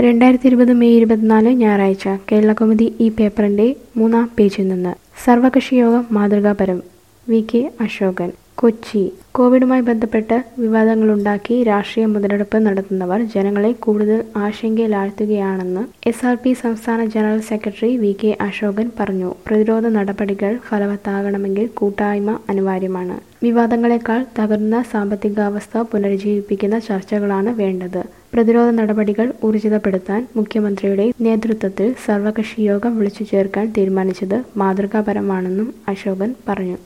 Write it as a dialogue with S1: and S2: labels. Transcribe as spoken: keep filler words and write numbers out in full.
S1: രണ്ടായിരത്തി ഇരുപത് മെയ് ഇരുപത്തിനാല് ഞായറാഴ്ച കേരളകൗമുദി ഈ പേപ്പറിന്റെ മൂന്നാം പേജിൽ നിന്ന് സർവകക്ഷി യോഗം മാതൃകാപരം. വി കെ അശോകൻ. കൊച്ചി. കോവിഡുമായി ബന്ധപ്പെട്ട് വിവാദങ്ങളുണ്ടാക്കി രാഷ്ട്രീയ മുതലെടുപ്പ് നടത്തുന്നവർ ജനങ്ങളെ കൂടുതൽ ആശങ്കയിലാഴ്ത്തുകയാണെന്ന് എസ് ആർ പി സംസ്ഥാന ജനറൽ സെക്രട്ടറി വി കെ അശോകൻ പറഞ്ഞു. പ്രതിരോധ നടപടികൾ ഫലവത്താകണമെങ്കിൽ കൂട്ടായ്മ അനിവാര്യമാണ്. വിവാദങ്ങളെക്കാൾ തകർന്ന സാമ്പത്തികാവസ്ഥ പുനരുജ്ജീവിപ്പിക്കുന്ന ചർച്ചകളാണ് വേണ്ടത്. പ്രതിരോധ നടപടികൾ ഊർജിതപ്പെടുത്താൻ മുഖ്യമന്ത്രിയുടെ നേതൃത്വത്തിൽ സർവകക്ഷി യോഗം വിളിച്ചു ചേർക്കാൻ തീരുമാനിച്ചത് മാതൃകാപരമാണെന്നും അശോകൻ പറഞ്ഞു.